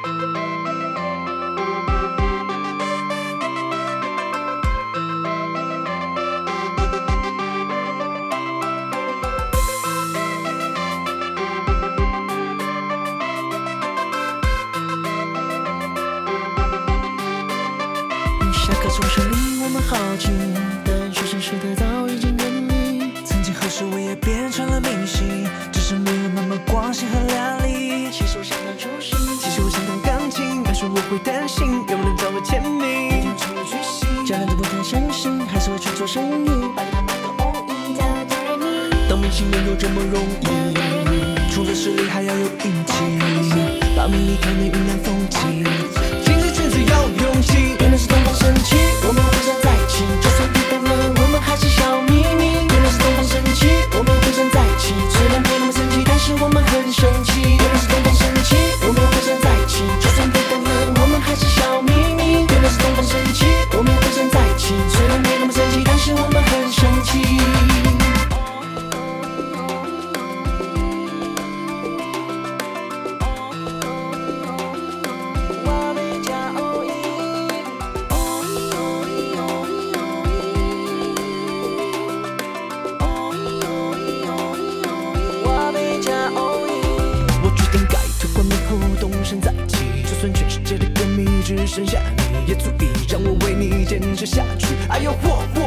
下课钟声离我们好近，但学生时代早已经远离。 曾几何时，我也变成了明星，只是没有那么光鲜和亮丽。 其实我相当出息， 其实我相当钢琴，但是我会担心有没有人找我签名。 一定成为巨星，家人都不太相信，还是会去做生意，把你妈个 OE 到哆来咪。 当明星没有这么容易，除了实力还要有运气，把名利团队酝酿风气，进这圈子要勇气。 原来是东方神起，我们互相在一起，就算遇到了，我们还是小秘密。原来是东方神起，我们互相在一起，虽然没那么神奇，但是我们很神奇。原来是东方神起，我们互相在一起，就算遇到了，我们还是小秘密。原来是东方神起，我们互相在一起，虽然没那么神奇，但是我们很神奇。 全世界的歌迷只剩下你，也足以让我为你坚持下去。哎呦，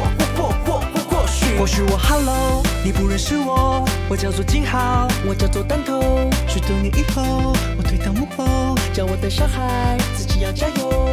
或许我 Hello， 你不认识我，我叫做金浩， 我叫做弹头。 许多年以后，我退到幕后， 叫我的小孩，自己要加油。